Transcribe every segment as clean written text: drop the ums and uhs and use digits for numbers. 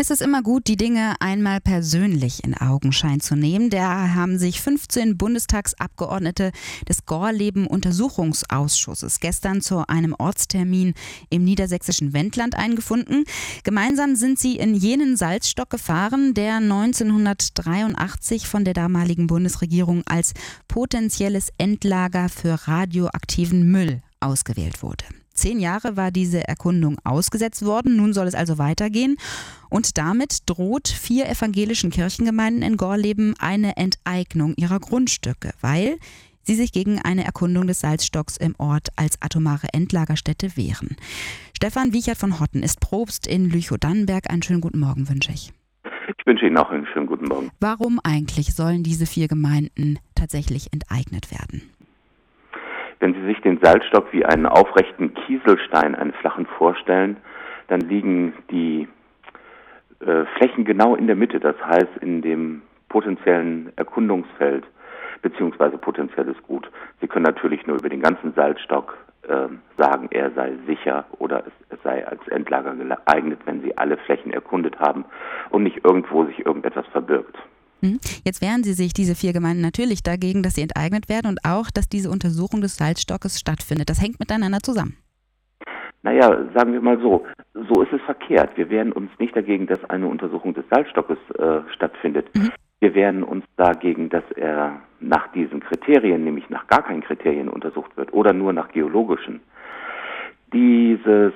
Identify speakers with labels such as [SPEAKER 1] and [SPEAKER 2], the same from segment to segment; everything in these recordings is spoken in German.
[SPEAKER 1] Es ist immer gut, die Dinge einmal persönlich in Augenschein zu nehmen. Daher haben sich 15 Bundestagsabgeordnete des Gorleben-Untersuchungsausschusses gestern zu einem Ortstermin im niedersächsischen Wendland eingefunden. Gemeinsam sind sie in jenen Salzstock gefahren, der 1983 von der damaligen Bundesregierung als potenzielles Endlager für radioaktiven Müll ausgewählt wurde. 10 Jahre war diese Erkundung ausgesetzt worden, nun soll es also weitergehen. Und damit droht 4 evangelischen Kirchengemeinden in Gorleben eine Enteignung ihrer Grundstücke, weil sie sich gegen eine Erkundung des Salzstocks im Ort als atomare Endlagerstätte wehren. Stefan Wiechert von Hotten ist Propst in Lüchow-Dannenberg. Einen schönen guten Morgen wünsche ich.
[SPEAKER 2] Ich wünsche Ihnen auch einen schönen guten Morgen.
[SPEAKER 1] Warum eigentlich sollen diese 4 Gemeinden tatsächlich enteignet werden?
[SPEAKER 2] Wenn Sie sich den Salzstock wie einen aufrechten Kieselstein, einen flachen, vorstellen, dann liegen die Flächen genau in der Mitte, das heißt in dem potenziellen Erkundungsfeld beziehungsweise potenzielles Gut. Sie können natürlich nur über den ganzen Salzstock sagen, er sei sicher oder es sei als Endlager geeignet, wenn Sie alle Flächen erkundet haben und nicht irgendwo sich irgendetwas verbirgt.
[SPEAKER 1] Jetzt wehren Sie sich, diese 4 Gemeinden, natürlich dagegen, dass sie enteignet werden und auch, dass diese Untersuchung des Salzstockes stattfindet. Das hängt miteinander zusammen.
[SPEAKER 2] Naja, sagen wir mal so ist es verkehrt. Wir wehren uns nicht dagegen, dass eine Untersuchung des Salzstockes stattfindet. Wir wehren uns dagegen, dass er nach diesen Kriterien, nämlich nach gar keinen Kriterien untersucht wird oder nur nach geologischen. Dieses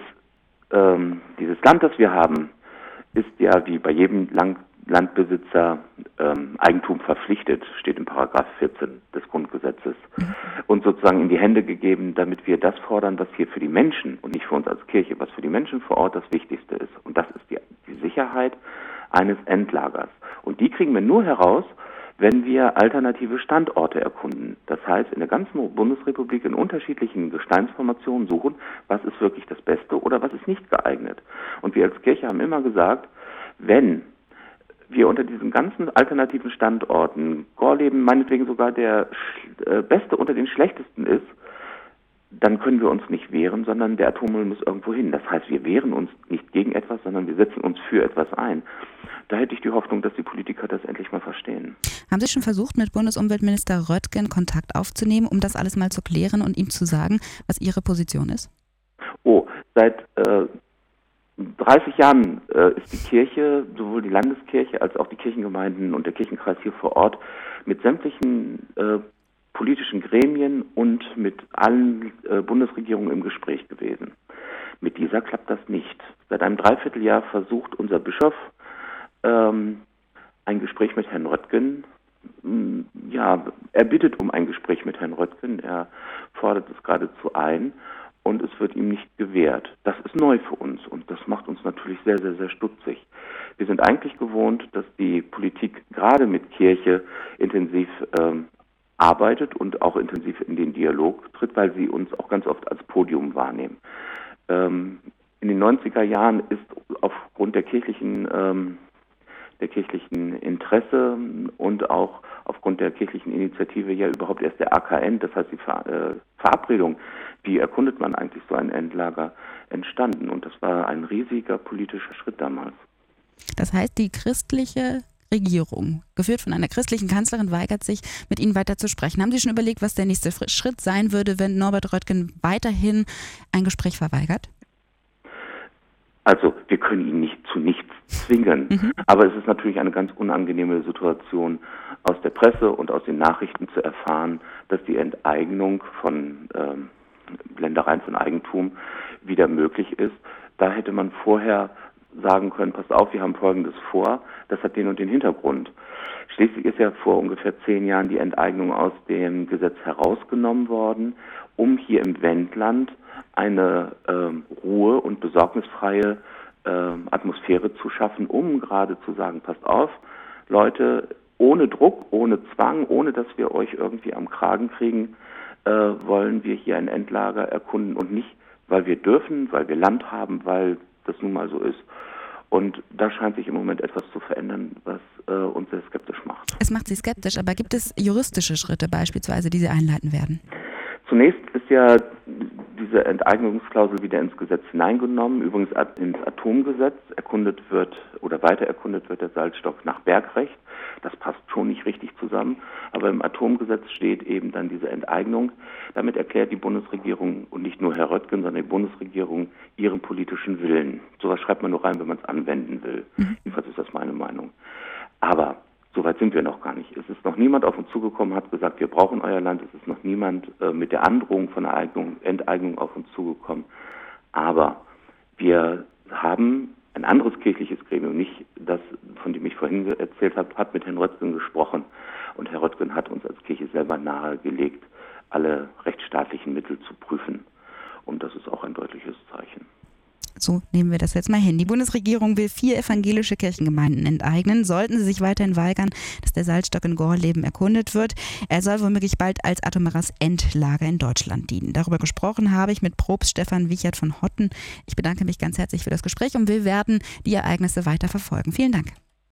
[SPEAKER 2] Land, das wir haben, ist ja wie bei jedem Landbesitzer Eigentum verpflichtet, steht in Paragraph 14 des Grundgesetzes, und sozusagen in die Hände gegeben, damit wir das fordern, was hier für die Menschen und nicht für uns als Kirche, was für die Menschen vor Ort das Wichtigste ist. Und das ist die Sicherheit eines Endlagers. Und die kriegen wir nur heraus, wenn wir alternative Standorte erkunden. Das heißt, in der ganzen Bundesrepublik in unterschiedlichen Gesteinsformationen suchen, was ist wirklich das Beste oder was ist nicht geeignet. Und wir als Kirche haben immer gesagt, wenn wir unter diesen ganzen alternativen Standorten, Gorleben meinetwegen sogar der beste unter den schlechtesten ist, dann können wir uns nicht wehren, sondern der Atommüll muss irgendwo hin. Das heißt, wir wehren uns nicht gegen etwas, sondern wir setzen uns für etwas ein. Da hätte ich die Hoffnung, dass die Politiker das endlich mal verstehen.
[SPEAKER 1] Haben Sie schon versucht, mit Bundesumweltminister Röttgen Kontakt aufzunehmen, um das alles mal zu klären und ihm zu sagen, was Ihre Position ist?
[SPEAKER 2] Seit 30 Jahren ist die Kirche, sowohl die Landeskirche als auch die Kirchengemeinden und der Kirchenkreis hier vor Ort mit sämtlichen politischen Gremien und mit allen Bundesregierungen im Gespräch gewesen. Mit dieser klappt das nicht. Seit einem Dreivierteljahr versucht unser Bischof ein Gespräch mit Herrn Röttgen. Er bittet um ein Gespräch mit Herrn Röttgen. Er fordert es geradezu ein. Und es wird ihm nicht gewährt. Das ist neu für uns und das macht uns natürlich sehr, sehr, sehr stutzig. Wir sind eigentlich gewohnt, dass die Politik gerade mit Kirche intensiv arbeitet und auch intensiv in den Dialog tritt, weil sie uns auch ganz oft als Podium wahrnehmen. In den 90er Jahren ist aufgrund der kirchlichen Interesse und auch aufgrund der kirchlichen Initiative ja überhaupt erst der AKN, das heißt die Verabredung, wie erkundet man eigentlich so ein Endlager, entstanden. Und das war ein riesiger politischer Schritt damals.
[SPEAKER 1] Das heißt, die christliche Regierung, geführt von einer christlichen Kanzlerin, weigert sich, mit Ihnen weiter zu sprechen. Haben Sie schon überlegt, was der nächste Schritt sein würde, wenn Norbert Röttgen weiterhin ein Gespräch verweigert?
[SPEAKER 2] Also wir können ihn nicht zu nichts zwingen, aber es ist natürlich eine ganz unangenehme Situation, aus der Presse und aus den Nachrichten zu erfahren, dass die Enteignung von Ländereien von Eigentum wieder möglich ist. Da hätte man vorher sagen können, passt auf, wir haben Folgendes vor, das hat den und den Hintergrund. Schließlich ist ja vor ungefähr 10 Jahren die Enteignung aus dem Gesetz herausgenommen worden, um hier im Wendland eine ruhe- und besorgnisfreie Atmosphäre zu schaffen, um gerade zu sagen, passt auf, Leute, ohne Druck, ohne Zwang, ohne dass wir euch irgendwie am Kragen kriegen, wollen wir hier ein Endlager erkunden und nicht, weil wir dürfen, weil wir Land haben, weil das nun mal so ist. Und da scheint sich im Moment etwas zu verändern, was uns sehr skeptisch macht.
[SPEAKER 1] Es macht Sie skeptisch, aber gibt es juristische Schritte beispielsweise, die Sie einleiten werden?
[SPEAKER 2] Zunächst ist ja diese Enteignungsklausel wieder ins Gesetz hineingenommen, übrigens ins Atomgesetz. Weiter erkundet wird der Salzstock nach Bergrecht. Das passt schon nicht richtig zusammen, aber im Atomgesetz steht eben dann diese Enteignung. Damit erklärt die Bundesregierung und nicht nur Herr Röttgen, sondern die Bundesregierung ihren politischen Willen. Sowas schreibt man nur rein, wenn man es anwenden will. Jedenfalls ist das meine Meinung. Aber so weit sind wir noch gar nicht. Es ist noch niemand auf uns zugekommen, hat gesagt, wir brauchen euer Land. Es ist noch niemand mit der Androhung von einer Enteignung auf uns zugekommen. Aber wir haben ein anderes kirchliches Gremium, nicht das, von dem ich vorhin erzählt habe, hat mit Herrn Röttgen gesprochen. Und Herr Röttgen hat uns als Kirche selber nahegelegt, alle rechtsstaatlichen Mittel zu prüfen. Und das ist auch ein deutliches Zeichen.
[SPEAKER 1] So nehmen wir das jetzt mal hin. Die Bundesregierung will 4 evangelische Kirchengemeinden enteignen. Sollten sie sich weiterhin weigern, dass der Salzstock in Gorleben erkundet wird. Er soll womöglich bald als atomares Endlager in Deutschland dienen. Darüber gesprochen habe ich mit Propst Stefan Wiechert von Hotten. Ich bedanke mich ganz herzlich für das Gespräch und wir werden die Ereignisse weiter verfolgen. Vielen Dank.